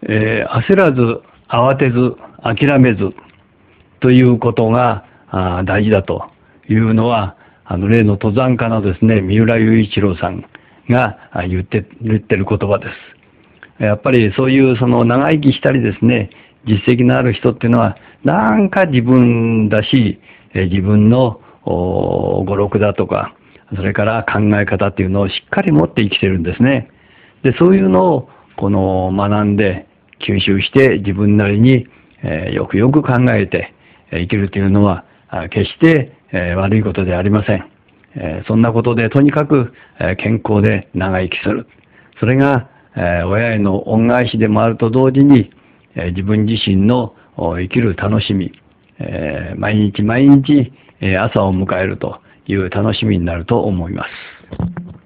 焦らず、慌てず、諦めずということが大事だというのは、例の登山家のですね、三浦雄一郎さんが言ってる言葉です。やっぱりそういうその長生きしたりですね、実績のある人っていうのは、なんか自分だし、自分の語録だとか、それから考え方っていうのをしっかり持って生きてるんですね。で、そういうのを学んで吸収して自分なりに、よくよく考えて生きるというのは決して、悪いことではありません。そんなことでとにかく、健康で長生きする。それが、親への恩返しでもあると同時に、自分自身の生きる楽しみ、毎日毎日、朝を迎えるという楽しみになると思います。